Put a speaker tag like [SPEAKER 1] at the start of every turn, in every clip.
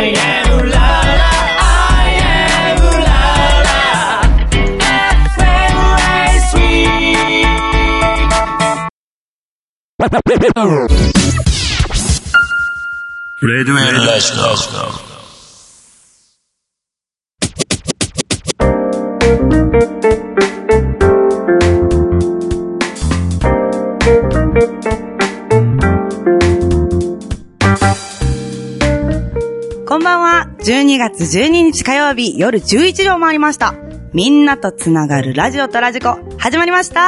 [SPEAKER 1] レディオラジオ。
[SPEAKER 2] こんばんは。12月12日火曜日夜11時を回りました。みんなとつながるラジオとラジコ始まりました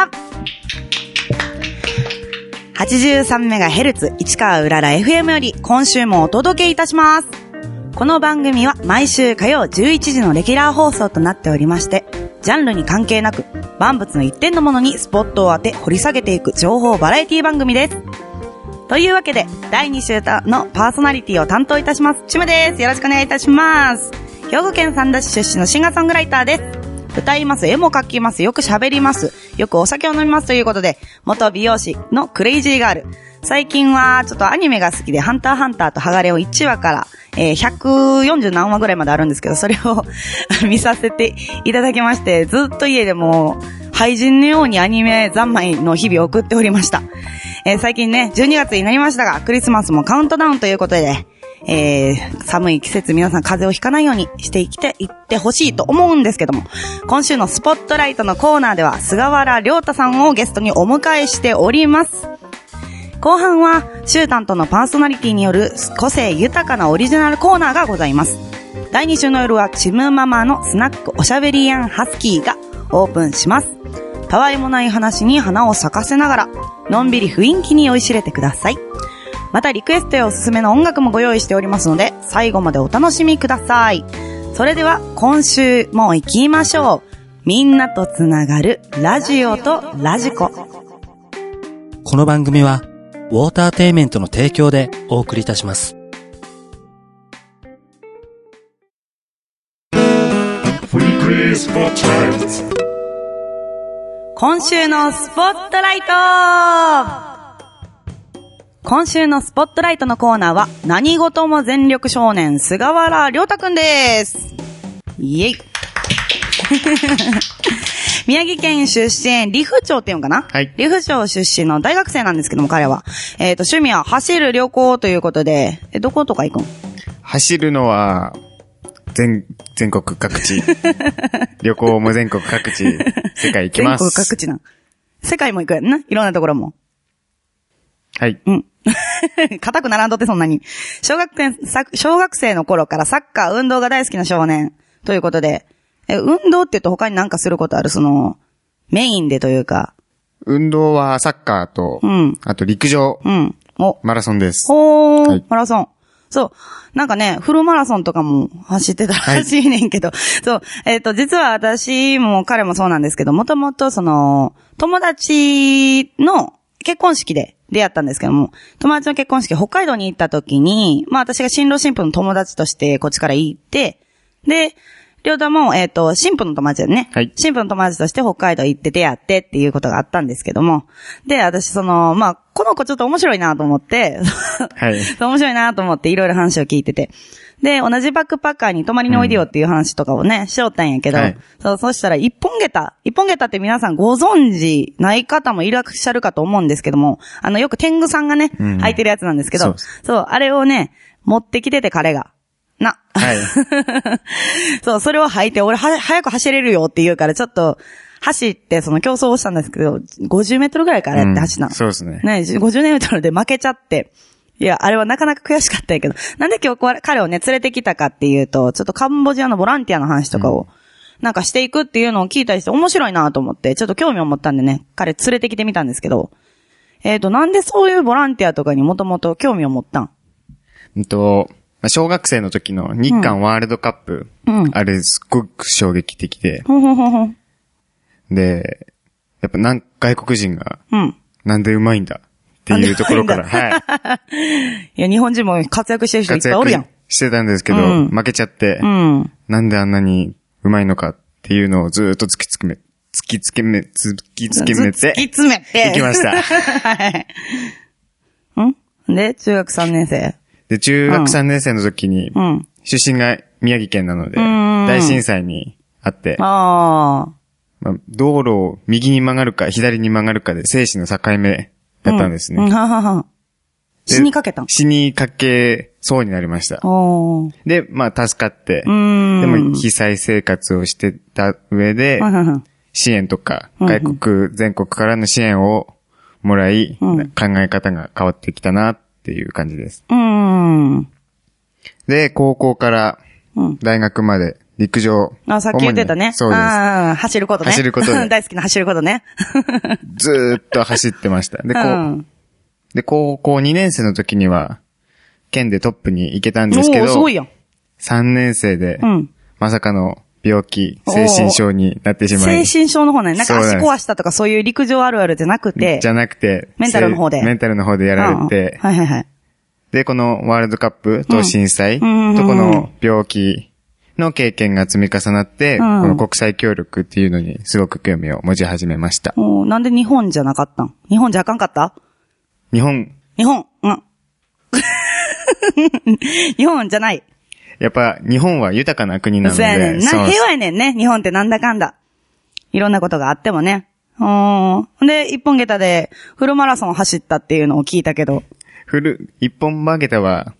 [SPEAKER 2] 。83MHz 市川うらら FM より今週もお届けいたします。この番組は毎週火曜11時のレギュラー放送となっておりまして、ジャンルに関係なく万物の一点のものにスポットを当て掘り下げていく情報バラエティ番組です。というわけで第2週のパーソナリティを担当いたしますちむです。よろしくお願いいたします。兵庫県三田市出身のシンガーソングライターです。歌います、絵も描きます、よく喋ります、よくお酒を飲みますということで、元美容師のクレイジーガール。最近はちょっとアニメが好きで、ハンターハンターとハガレを1話から、140何話ぐらいまであるんですけど、それを見させていただきまして、ずっと家でも廃人のようにアニメ三昧の日々を送っておりました。最近ね、12月になりましたが、クリスマスもカウントダウンということで、寒い季節皆さん風邪をひかないようにしていってほしいと思うんですけども、今週のスポットライトのコーナーでは菅原亮太さんをゲストにお迎えしております。後半は週担当のパーソナリティによる個性豊かなオリジナルコーナーがございます。第2週の夜はちむママのスナックおしゃべりやんハスキーがオープンします。たわいもない話に花を咲かせながらのんびり雰囲気に酔いしれてください。またリクエストやおすすめの音楽もご用意しておりますので、最後までお楽しみください。それでは今週も行きましょう。みんなとつながるラジオとラジコ。
[SPEAKER 3] この番組はウォーターテイメントの提供でお送りいたします。
[SPEAKER 2] 今週のスポットライト。今週のスポットライトのコーナーは何事も全力少年菅原亮太くんです。イエイ宮城県出身、利府町っていうのかな、はい、利府町出身の大学生なんですけども、彼は趣味は走る旅行ということで、どことか行くん？
[SPEAKER 4] 走るのは全国各地旅行も全国各地世界行きます。
[SPEAKER 2] 全国各地な。世界も行くやんな、いろんなところも。
[SPEAKER 4] はい。
[SPEAKER 2] うん。硬くならんとってそんなに。小学生の頃からサッカー、運動が大好きな少年ということで、運動って言うと他に何かすることある？メインでというか。
[SPEAKER 4] 運動はサッカーと、あと陸上、マラソンです。
[SPEAKER 2] はい、マラソン。そう。なんかね、フルマラソンとかも走ってたらしいねんけど、はい、そう。実は私も彼もそうなんですけど、もともと友達の結婚式で出会ったんですけども、友達の結婚式北海道に行った時に、まあ私が新郎新婦の友達としてこっちから行って、で、りょうたも、新婦の友達だね。はい。新婦の友達として北海道行って出会ってっていうことがあったんですけども。で、私まあ、この子ちょっと面白いなと思って、はい。面白いなと思っていろいろ話を聞いてて。で、同じバックパッカーに泊まりにおいでよっていう話とかをね、しよったんやけど、はい、そうしたら一本下駄って皆さんご存知ない方もいらっしゃるかと思うんですけども、よく天狗さんがね、履いてるやつなんですけど、そう、あれをね、持ってきてて彼が。はい。そう、それを履いて、俺早く走れるよって言うから、ちょっと、走って、競争をしたんですけど、50メートルぐらいからやって走ったの。
[SPEAKER 4] そうですね。
[SPEAKER 2] ね、50メートルで負けちゃって、いや、あれはなかなか悔しかったんやけど、なんで今日彼をね、連れてきたかっていうと、ちょっとカンボジアのボランティアの話とかを、なんかしていくっていうのを聞いたりして面白いなと思って、ちょっと興味を持ったんでね、彼連れてきてみたんですけど、なんでそういうボランティアとかにもともと興味を持ったん？
[SPEAKER 4] 小学生の時の日韓ワールドカップ、あれすっごく衝撃的で、で、やっぱ外国人が、なんでうまいんだっていうところから、はい。
[SPEAKER 2] いや、日本人も活躍してる人いっぱいおるやん。
[SPEAKER 4] してたんですけど、負けちゃって、なんであんなにうまいのかっていうのをずっと突き詰めて、行きました。はい。
[SPEAKER 2] で、中学3年生。
[SPEAKER 4] で、中学3年生の時に、 出身が宮城県なので、大震災にあって、まあ、道路を右に曲がるか左に曲がるかで生死の境目だったんですね。
[SPEAKER 2] 死にかけた？
[SPEAKER 4] 死にかけそうになりました。で、まあ助かって、でも被災生活をしてた上で、支援とか、外国、全国からの支援をもらい、考え方が変わってきたなっていう感じです。で、高校から大学まで陸上。
[SPEAKER 2] さっき言ってたね。
[SPEAKER 4] そうです。
[SPEAKER 2] 走ることね。
[SPEAKER 4] 走ることで。
[SPEAKER 2] 大好きな走ることね。
[SPEAKER 4] ずーっと走ってました。で、高校2年生の時には、県でトップに行けたんですけど、
[SPEAKER 2] すごいやん。
[SPEAKER 4] 3年生で、まさかの病気、精神症になってしまい。
[SPEAKER 2] 精神症の方ね。なんか足壊したとかそういう陸上あるあるじゃなくて。メンタルの方で。
[SPEAKER 4] メンタルの方でやられて。
[SPEAKER 2] はいはいはい。
[SPEAKER 4] で、このワールドカップと震災とこの病気の経験が積み重なって、この国際協力っていうのにすごく興味を持ち始めました。
[SPEAKER 2] なんで日本じゃなかったん？日本じゃあかんかった？日本じゃない。
[SPEAKER 4] やっぱ日本は豊かな国なので。
[SPEAKER 2] そうやねんな。平和やねんね。日本ってなんだかんだ。いろんなことがあってもね。で、一本下駄でフルマラソン走ったっていうのを聞いたけど。
[SPEAKER 4] 一本下駄は、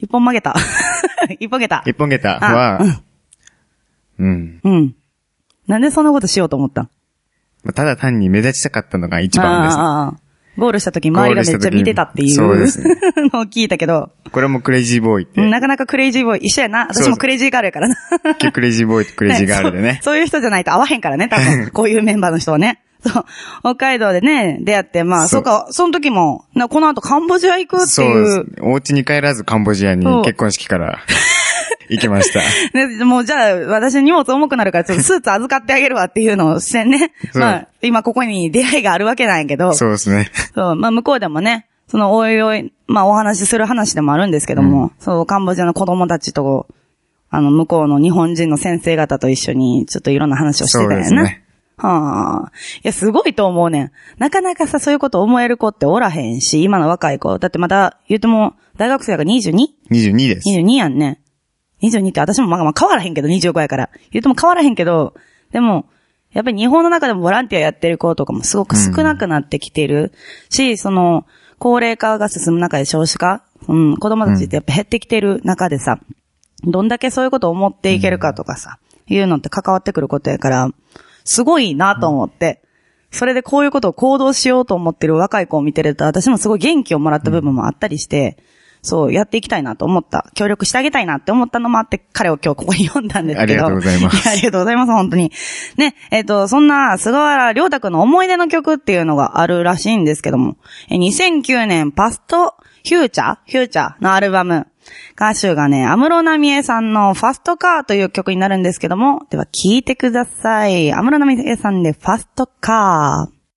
[SPEAKER 2] なんでそんなことしようと思ったん？
[SPEAKER 4] ただ単に目立ちたかったのが一番です。
[SPEAKER 2] ゴールした時周りがめっちゃ見てたっていう
[SPEAKER 4] そうですね
[SPEAKER 2] のを聞いたけど。
[SPEAKER 4] これもクレイジーボーイって。
[SPEAKER 2] なかなかクレイジーボーイ一緒やな。私もクレイジーガールやからな。
[SPEAKER 4] クレイジーボーイとクレイジーガールでね。
[SPEAKER 2] そういう人じゃないと合わへんからね、多分。こういうメンバーの人はね。そう。北海道でね、出会って、まあ、そうか、その時も、この後カンボジア行くっていう。
[SPEAKER 4] そうです。お家に帰らずカンボジアに結婚式から行きました。
[SPEAKER 2] ね、もうじゃあ、私荷物重くなるから、ちょっとスーツ預かってあげるわっていうのをしてね。まあ、今ここに出会いがあるわけなんやけど。
[SPEAKER 4] そうですね。
[SPEAKER 2] そう、まあ向こうでもね、おいおい、まあお話しする話でもあるんですけども、そう、カンボジアの子供たちと、向こうの日本人の先生方と一緒に、ちょっといろんな話をしてたんやな。そうですね。いや、すごいと思うねん。なかなかさ、そういうこと思える子っておらへんし、今の若い子。だってまだ、言うても、大学生が 22?22
[SPEAKER 4] です。
[SPEAKER 2] 22やんね。22って私もまあ変わらへんけど、25やから。言うても変わらへんけど、でも、やっぱり日本の中でもボランティアやってる子とかもすごく少なくなってきてるし、高齢化が進む中で少子化、子供たちってやっぱ減ってきてる中でさ、どんだけそういうことを思っていけるかとかさ、いうのって関わってくることやから、すごいなと思って、それでこういうことを行動しようと思ってる若い子を見てると、私もすごい元気をもらった部分もあったりして、そう、やっていきたいなと思った。協力してあげたいなって思ったのもあって、彼を今日ここに呼んだんですけど。
[SPEAKER 4] ありがとうございます。
[SPEAKER 2] ありがとうございます、本当に。ね、そんな、菅原良太くんの思い出の曲っていうのがあるらしいんですけども、2009年パストフューチャーのアルバム、歌手がね、安室奈美恵さんのファストカーという曲になるんですけども、では聴いてください。安室奈美恵さんでファストカー。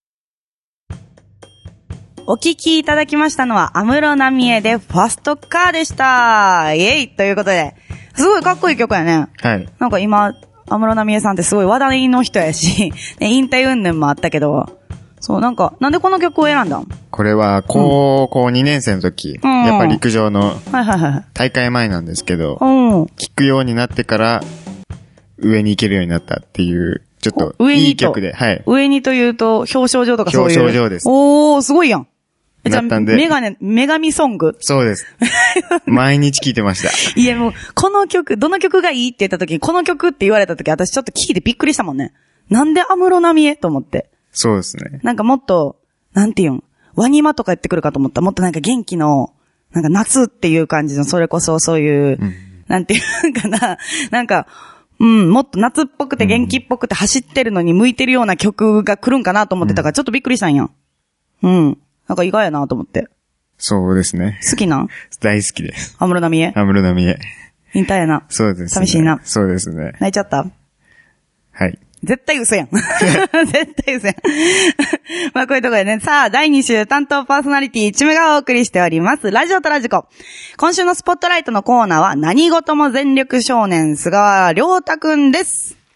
[SPEAKER 2] お聴きいただきましたのは、安室奈美恵でファストカーでした。イェイということで、すごいかっこいい曲やね。
[SPEAKER 4] はい。
[SPEAKER 2] なんか今、安室奈美恵さんってすごい話題の人やし、引退云々もあったけど、そう、なんでこの曲を選んだん？
[SPEAKER 4] これは、高校2年生の時、やっぱり陸上の大会前なんですけど、聞くようになってから上に行けるようになったっていう、ちょっといい曲で、はい。
[SPEAKER 2] 上にというと、表彰状とかそういう。
[SPEAKER 4] 表彰状です。
[SPEAKER 2] おー、すごいやん。
[SPEAKER 4] じゃあ、
[SPEAKER 2] 女神ソング？
[SPEAKER 4] そうです。毎日聴いてました。
[SPEAKER 2] いやもう、この曲、どの曲がいいって言った時に、この曲って言われた時、私ちょっと聞いてびっくりしたもんね。なんで安室奈美恵と思って。
[SPEAKER 4] そうですね。
[SPEAKER 2] なんかもっと、なんていうん、ワニマとか言ってくるかと思った。もっとなんか元気の、なんか夏っていう感じの、それこそそういう、なんていうかな、なんか、もっと夏っぽくて元気っぽくて走ってるのに向いてるような曲が来るんかなと思ってたからちょっとびっくりしたんや。なんか意外やなと思って。
[SPEAKER 4] そうですね。
[SPEAKER 2] 好きなん？
[SPEAKER 4] 大好きです。
[SPEAKER 2] 安室奈美恵？
[SPEAKER 4] 安室奈美恵。
[SPEAKER 2] 引退やな。
[SPEAKER 4] そうですね。
[SPEAKER 2] 寂しいな。
[SPEAKER 4] そうですね。
[SPEAKER 2] 泣いちゃった？
[SPEAKER 4] はい。
[SPEAKER 2] 絶対嘘やん。絶対嘘やん。まあこういうところでね。さあ、第2週担当パーソナリティ、ちめがお送りしております。ラジオとラジコ。今週のスポットライトのコーナーは、何事も全力少年、菅原良太くんです。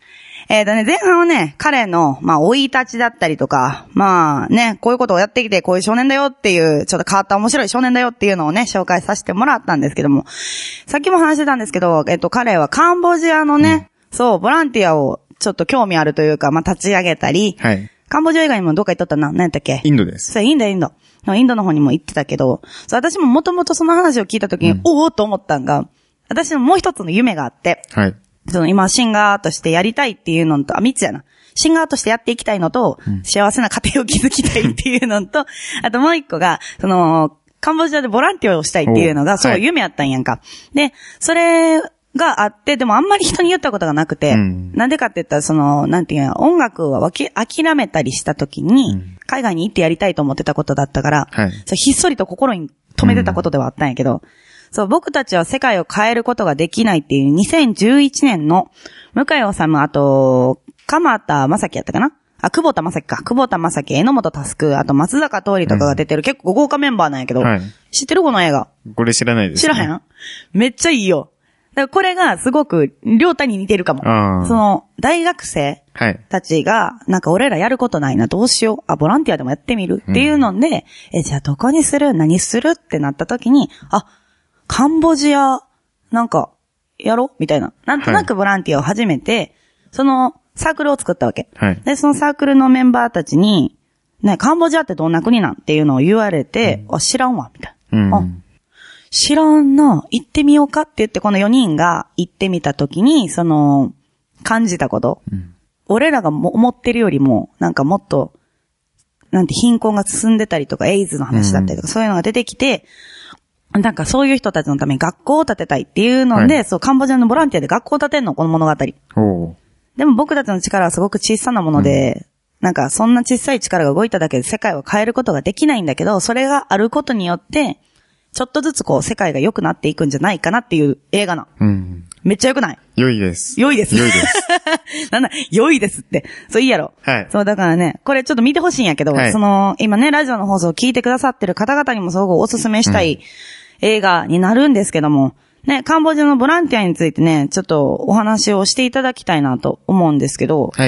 [SPEAKER 2] 前半はね、彼の、生い立ちだったりとか、こういうことをやってきて、こういう少年だよっていう、ちょっと変わった面白い少年だよっていうのをね、紹介させてもらったんですけども、さっきも話してたんですけど、彼はカンボジアのね、ボランティアをちょっと興味あるというか、立ち上げたり、
[SPEAKER 4] はい。
[SPEAKER 2] カンボジア以外にもどっか行っとったな、何やったっけ？
[SPEAKER 4] インドです。
[SPEAKER 2] そう、インドの方にも行ってたけど、私ももともとその話を聞いたときに、おーと思ったんが、私のもう一つの夢があって、
[SPEAKER 4] はい。
[SPEAKER 2] 今、シンガーとしてやりたいっていうのと、3つやな。シンガーとしてやっていきたいのと、幸せな家庭を築きたいっていうのと、あともう一個が、カンボジアでボランティアをしたいっていうのが、そう夢やったんやんか。で、それがあって、でもあんまり人に言ったことがなくて、なんでかって言ったら、なんていうの、音楽は諦めたりした時に、海外に行ってやりたいと思ってたことだったから、ひっそりと心に留めてたことではあったんやけど、僕たちは世界を変えることができないっていう2011年の向井治、あと、鎌田正樹やったかな？久保田正樹か。久保田正樹、榎本佑、あと松坂桃李とかが出てる、結構豪華メンバーなんやけど、知ってるこの映画？
[SPEAKER 4] これ知らないです、
[SPEAKER 2] ね。知らへん？めっちゃいいよ。だからこれがすごく、りょうたに似てるかも。大学生たちが、俺らやることないな、どうしよう。ボランティアでもやってみるっていうので、じゃあどこにする？何する？ってなった時に、カンボジア、やろ？みたいな。なんとなくボランティアを始めて、そのサークルを作ったわけ。で、そのサークルのメンバーたちに、ね、カンボジアってどんな国なんっていうのを言われて、知らんわ、みたいな。知らんな、行ってみようかって言って、この4人が行ってみたときに、感じたこと。俺らが思ってるよりも、もっと、貧困が進んでたりとか、エイズの話だったりとか、そういうのが出てきて、そういう人たちのために学校を建てたいっていうので、カンボジアのボランティアで学校を建てんの、この物語。でも僕たちの力はすごく小さなもので、そんな小さい力が動いただけで世界を変えることができないんだけど、それがあることによって、ちょっとずつ世界が良くなっていくんじゃないかなっていう映画な。めっちゃ良くない？
[SPEAKER 4] 良いです。
[SPEAKER 2] 良いです。
[SPEAKER 4] 良いです。
[SPEAKER 2] 良いですって。いいやろ。
[SPEAKER 4] はい。
[SPEAKER 2] だからね、これちょっと見てほしいんやけど、今ね、ラジオの放送を聞いてくださってる方々にもすごくおすすめしたい映画になるんですけども、ね、カンボジアのボランティアについてね、ちょっとお話をしていただきたいなと思うんですけど。
[SPEAKER 4] はい。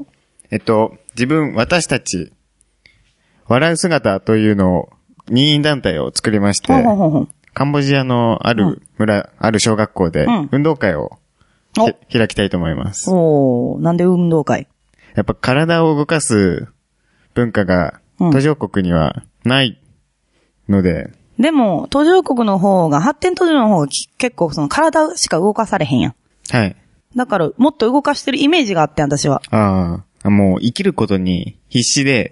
[SPEAKER 4] 私たち、笑う姿というのを、任意団体を作りまして、カンボジアのある村、ある小学校で、運動会を、開きたいと思います。
[SPEAKER 2] なんで運動会？
[SPEAKER 4] やっぱ体を動かす文化が、途上国にはないので、
[SPEAKER 2] でも、途上国の方が、発展途上の方が結構体しか動かされへんやん。
[SPEAKER 4] はい。
[SPEAKER 2] だから、もっと動かしてるイメージがあって、私は。
[SPEAKER 4] もう生きることに必死で、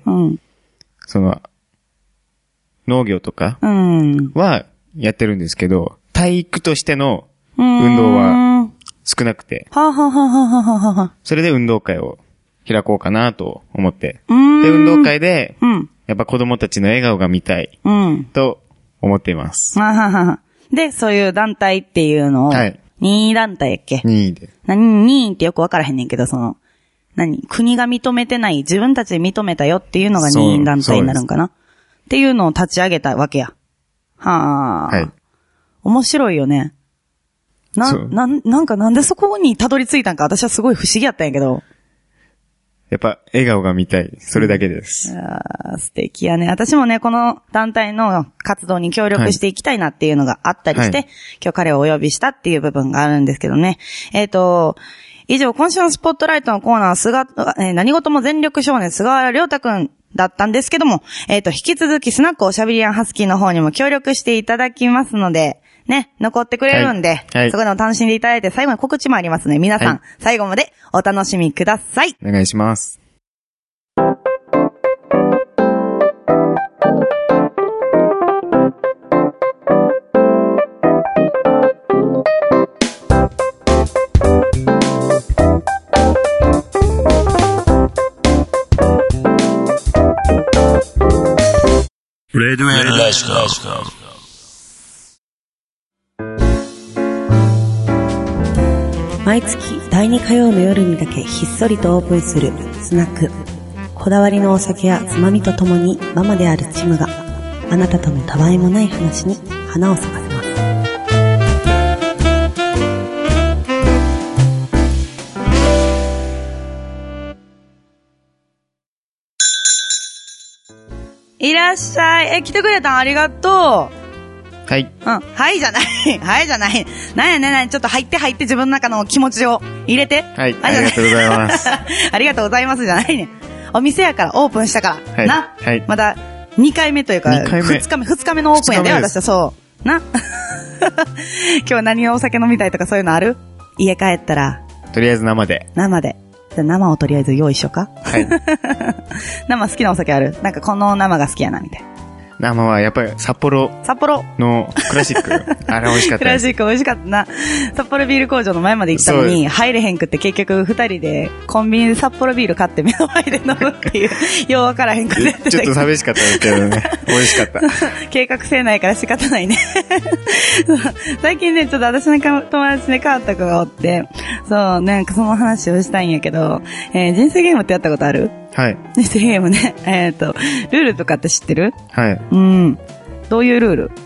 [SPEAKER 4] 農業とかはやってるんですけど、体育としての運動は少なくて、それで運動会を開こうかなと思って、で、運動会で、やっぱ子供たちの笑顔が見たいと思っています。
[SPEAKER 2] で、そういう団体っていうのを、任意団体やっけ？
[SPEAKER 4] 任意で。
[SPEAKER 2] 任意ってよくわからへんねんけど、国が認めてない、自分たちで認めたよっていうのが任意団体になるんかなっていうのを立ち上げたわけや。はい。面白いよね。なんでそこにたどり着いたんか私はすごい不思議やったんやけど。
[SPEAKER 4] やっぱ笑顔が見たい。それだけです。
[SPEAKER 2] 素敵やね。私もね、この団体の活動に協力していきたいなっていうのがあったりして、今日彼をお呼びしたっていう部分があるんですけどね。以上、今週のスポットライトのコーナー、何事も全力少年、菅原亮太くんだったんですけども、引き続きスナックおしゃべりやんハスキーの方にも協力していただきますので、ね、残ってくれるんで、そこでも楽しんでいただいて、最後に告知もありますので、皆さん、最後までお楽しみください。
[SPEAKER 4] お願いします。
[SPEAKER 1] レディオラジオ。
[SPEAKER 2] 毎月第2火曜の夜にだけひっそりとオープンするスナック。こだわりのお酒やつまみとともにママであるチムがあなたとのたわいもない話に花を咲かせます。 いらっしゃい。来てくれたんありがと
[SPEAKER 4] う。はい。
[SPEAKER 2] うん。はいじゃない。はいじゃない。なんやねんなんや、ちょっと入って自分の中の気持ちを入れて。
[SPEAKER 4] はい。ありがとうございます。
[SPEAKER 2] ありがとうございますじゃないね。お店やから、オープンしたから。はい。な。はい。まだ、2回目というか、2日目のオープンやで、私はそう。な。今日何をお酒飲みたいとかそういうのある？家帰ったら。
[SPEAKER 4] とりあえず生で。
[SPEAKER 2] 生で。生をとりあえず用意しようか。
[SPEAKER 4] はい。
[SPEAKER 2] 生好きなお酒ある？なんかこの生が好きやな、みたいな。
[SPEAKER 4] 生はやっぱり札幌のクラシック。あれ美味しかったです。
[SPEAKER 2] クラシック美味しかったな。札幌ビール工場の前まで行ったのに入れへんくって結局2人でコンビニで札幌ビール買って目の前で飲むっていう、ようわからへんくて。
[SPEAKER 4] ちょっと寂しかったですけどね。美味しかった。
[SPEAKER 2] 計画性ないから仕方ないね。最近ね、ちょっと私の友達で変わった子がおって、そう、なんかその話をしたいんやけど、人生ゲームってやったことある？
[SPEAKER 4] はい。
[SPEAKER 2] 人生ゲームね。ルールとかって知ってる？
[SPEAKER 4] はい。
[SPEAKER 2] うん。どういうルール？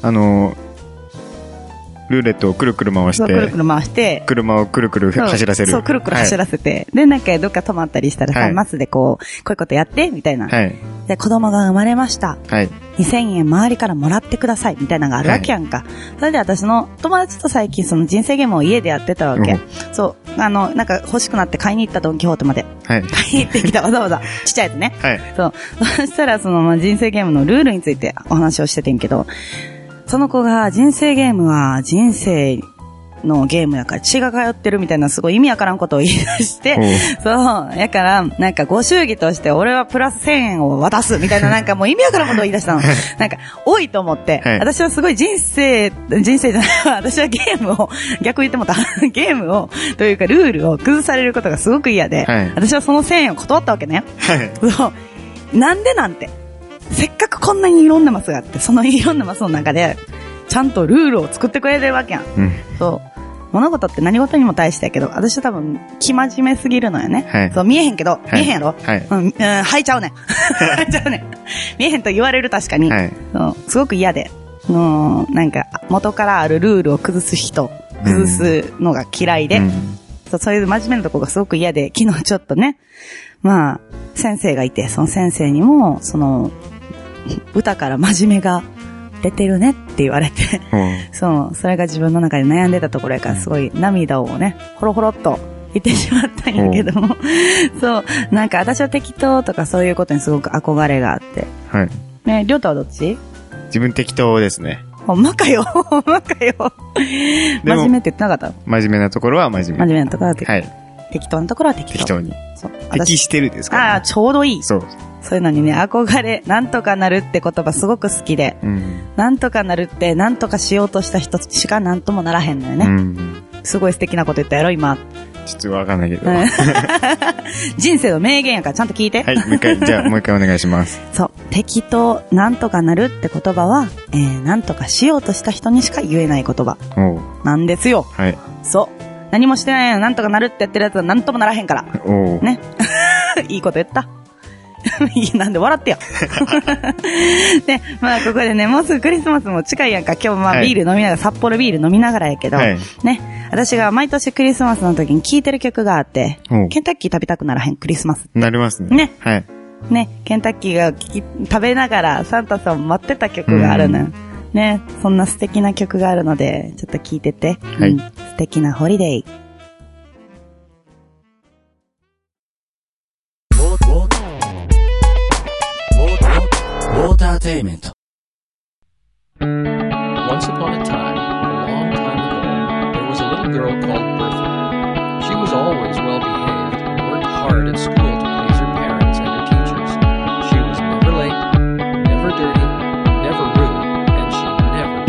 [SPEAKER 4] ルーレットをくるくる回して。
[SPEAKER 2] くるくる回して。
[SPEAKER 4] 車をくるくる走らせる。
[SPEAKER 2] そう、くるくる走らせて。はい、で、なんかどっか止まったりしたらさ、はい、マスでこういうことやって、みたいな。はい。で、子供が生まれました。はい。2000円周りからもらってください、みたいなのがあるわけやんか。はい、それで私の友達と最近その人生ゲームを家でやってたわけ。そう。なんか欲しくなって買いに行ったドンキホーテまで。はい。買いに行ってきたわざわざ。ちっちゃいやつね。はい。そう。そしたらその人生ゲームのルールについてお話をしててんけど、その子が人生ゲームは人生のゲームやから血が通ってるみたいなすごい意味わからんことを言い出して、そう、やからなんかご祝儀として俺はプラス1000円を渡すみたいななんかもう意味わからんことを言い出したの。なんか多いと思って、はい、私はすごい人生じゃない、私はゲームを、逆言ってもた、ゲームを、というかルールを崩されることがすごく嫌で、はい、私はその1000円を断ったわけね。はい、そう。なんでなんて。せっかくこんなにいろんなマスがあって、そのいろんなマスの中で、ちゃんとルールを作ってくれてるわけやん。うん、そう。物事って何事にも対してやけど、私は多分、生真面目すぎるのよね。はい、そう、見えへんけど、見えへんやろはい。吐いちゃうねん。吐いちゃうねん。見えへんと言われる確かに。はい、そうすごく嫌で。なんか、元からあるルールを崩すのが嫌いで、そういう真面目なとこがすごく嫌で、昨日ちょっとね、まあ、先生がいて、その先生にも、歌から真面目が出てるねって言われて、そう、それが自分の中で悩んでたところやから、すごい涙をね、ほろほろっと言ってしまったんやけども、そう、なんか私は適当とかそういうことにすごく憧れがあって。はい。ね、りょうたはどっち？
[SPEAKER 4] 自分適当ですね。
[SPEAKER 2] ほんまかよ、ほんまかよ。真面目って言ってなかった？
[SPEAKER 4] 真面目なところは真面目。
[SPEAKER 2] 真面目なところは適当。はい。適当なところは適当。
[SPEAKER 4] 適当に。そう。適してるですか、ね？
[SPEAKER 2] ああ、ちょうどいい。
[SPEAKER 4] そう。
[SPEAKER 2] そういうのにね、憧れ、なんとかなるって言葉すごく好きで、なんとかなるって、なんとかしようとした人しかなんともならへんのよね。すごい素敵なこと言ったやろ、今。
[SPEAKER 4] ちょっとわかんないけど。
[SPEAKER 2] 人生の名言やからちゃんと聞いて。
[SPEAKER 4] はい、もう一回お願いします。
[SPEAKER 2] そう、適当、なんとかなるって言葉は、なんとかしようとした人にしか言えない言葉。なんですよ。はい。そう。何もしてないのなんとかなるってやってるやつはなんともならへんから。ね。いいこと言った。なんで笑ってよ。で、まあここでね、もうすぐクリスマスも近いやんか。今日まあビール飲みながら、札幌ビール飲みながらやけど、ね、私が毎年クリスマスの時に聴いてる曲があって、ケンタッキー食べたくならへん、クリスマス。
[SPEAKER 4] なりますね。
[SPEAKER 2] ね。はい。ね、ケンタッキーが食べながらサンタさんを待ってた曲があるのよ。ね、そんな素敵な曲があるので、ちょっと聴いてて。はい。素敵なホリデー。
[SPEAKER 3] ウォーターテイメント。
[SPEAKER 5] Once upon a time, a long time ago, there was a little girl called Bertha. She was always well behaved and worked hard at school to please her parents and her teachers. She was never late, never dirty, never rude, and she never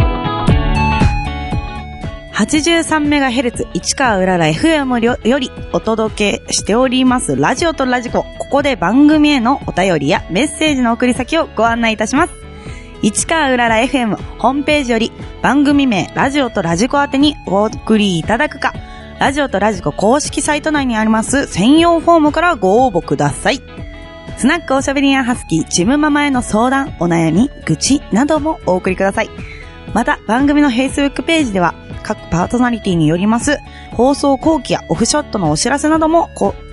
[SPEAKER 5] told.
[SPEAKER 2] 83MHz 市川うらら FM よりお届けしておりますラジオとラジコ。ここで番組へのお便りやメッセージの送り先をご案内いたします。市川うらら FM ホームページより番組名ラジオとラジコ宛てにお送りいただくか、ラジオとラジコ公式サイト内にあります専用フォームからご応募ください。スナックおしゃべりやハスキー、チムママへの相談、お悩み、愚痴などもお送りください。また番組の Facebook ページでは各パーソナリティによります放送後期やオフショットのお知らせなども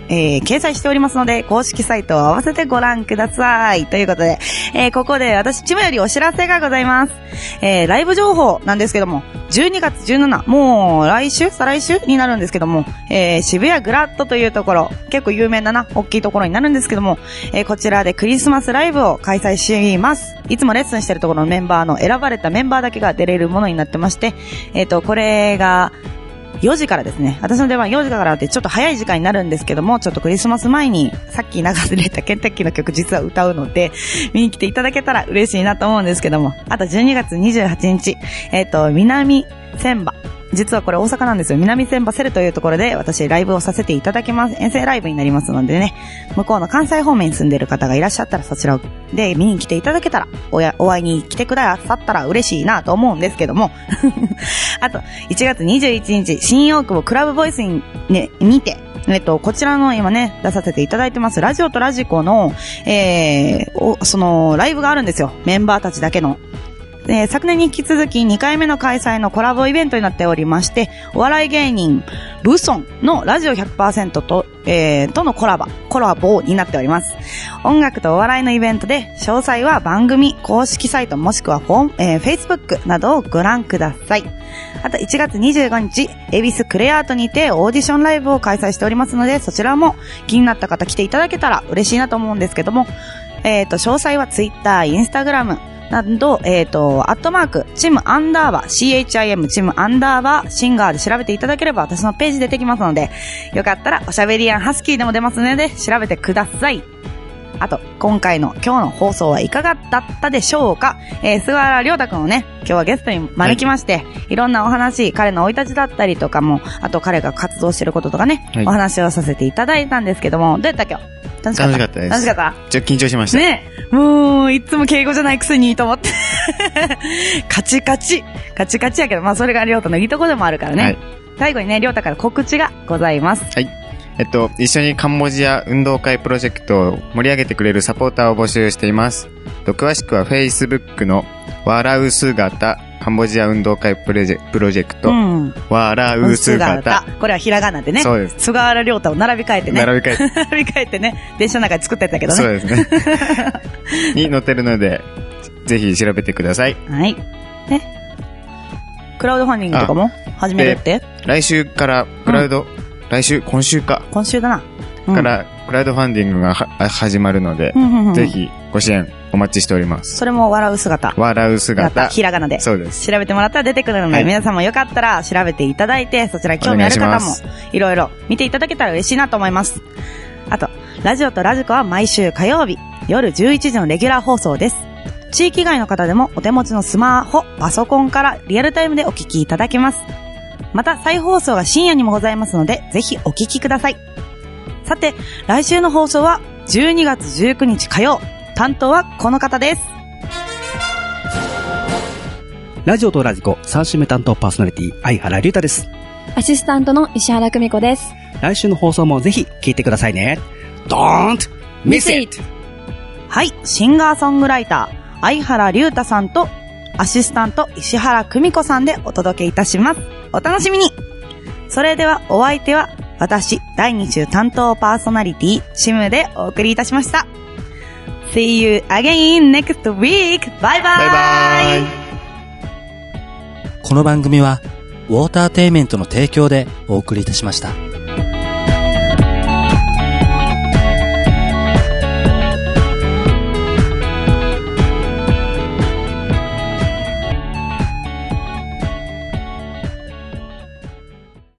[SPEAKER 2] 掲載しておりますので、公式サイトを合わせてご覧ください。ということで、ここで私、チムよりお知らせがございます。ライブ情報なんですけども、12月17、もう再来週になるんですけども、渋谷グラッドというところ、結構有名な大きいところになるんですけども、こちらでクリスマスライブを開催します。いつもレッスンしてるところのメンバーの選ばれたメンバーだけが出れるものになってまして、これが、4時からですね。私の出番4時からってちょっと早い時間になるんですけども、ちょっとクリスマス前にさっき流れたケンタッキーの曲実は歌うので、見に来ていただけたら嬉しいなと思うんですけども、あと12月28日、南千葉。実はこれ大阪なんですよ。南千葉セルというところで私ライブをさせていただきます。遠征ライブになりますのでね、向こうの関西方面に住んでいる方がいらっしゃったらそちらで見に来ていただけたら、お会いに来てくださったら嬉しいなと思うんですけども。あと、1月21日、新大久保クラブボイスに、ね、にて、こちらの今ね、出させていただいてます、ラジオとラジコの、その、ライブがあるんですよ。メンバーたちだけの。昨年に引き続き2回目の開催のコラボイベントになっておりまして、お笑い芸人、ブソンのラジオ 100% とのコラボになっております。音楽とお笑いのイベントで、詳細は番組公式サイトもしくはFacebook などをご覧ください。あと1月25日、恵比寿クレアートにてオーディションライブを開催しておりますので、そちらも気になった方来ていただけたら嬉しいなと思うんですけども、詳細は Twitter、Instagram、など、チムアンダーバー、CHIM、チムアンダーバー、シンガーで調べていただければ私のページ出てきますので、よかったらおしゃべりやんハスキーでも出ますので、調べてください。あと、今日の放送はいかがだったでしょうか。菅原亮太くんをね、今日はゲストに招きまして、いろんなお話、彼の生い立ちだったりとかも、あと彼が活動してることとかね、お話をさせていただいたんですけども、どうやった今日？楽しかったです。楽しかった？
[SPEAKER 4] ちょっと緊張しました。
[SPEAKER 2] ね。もう、いつも敬語じゃないくせにいいと思って。カチカチやけど、まあそれが亮太のいいとこでもあるからね。はい、最後にね、亮太から告知がございます。
[SPEAKER 4] はい。一緒にカンボジア運動会プロジェクトを盛り上げてくれるサポーターを募集しています。詳しくは Facebook の笑う姿カンボジア運動会プロジェクト、笑う姿。
[SPEAKER 2] これはひらがなでね。
[SPEAKER 4] そうです。
[SPEAKER 2] 菅原亮太を並び替えてね。並び替えてね。電車の中で作ってたけどね。
[SPEAKER 4] そうですね。に載ってるので、ぜひ調べてください。
[SPEAKER 2] はい。ね。クラウドファンディングとかも始めるって？
[SPEAKER 4] 来週から今週か。
[SPEAKER 2] 今週だな。
[SPEAKER 4] から、クラウドファンディングが始まるので、ぜひご支援お待ちしております。
[SPEAKER 2] それも笑う姿。ひらがなで。
[SPEAKER 4] そうです。
[SPEAKER 2] 調べてもらったら出てくるので、皆さんもよかったら調べていただいて、そちら興味ある方もいろいろ見ていただけたら嬉しいなと思います。あと、ラジオとラジコは毎週火曜日、夜11時のレギュラー放送です。地域外の方でもお手持ちのスマホ、パソコンからリアルタイムでお聞きいただけます。また再放送が深夜にもございますので、ぜひお聞きください。さて、来週の放送は12月19日火曜。担当はこの方です。
[SPEAKER 6] ラジオとラジコ3週目担当パーソナリティ相原龍太です。
[SPEAKER 7] アシスタントの石原久美子です。
[SPEAKER 6] 来週の放送もぜひ聞いてくださいね。Don't miss it!
[SPEAKER 2] はい、シンガーソングライター相原龍太さんとアシスタント石原久美子さんでお届けいたします。お楽しみに。それではお相手は私第2週担当パーソナリティチムでお送りいたしました。See you again next week. Bye bye.
[SPEAKER 3] この番組はウォーターテイメントの提供でお送りいたしました。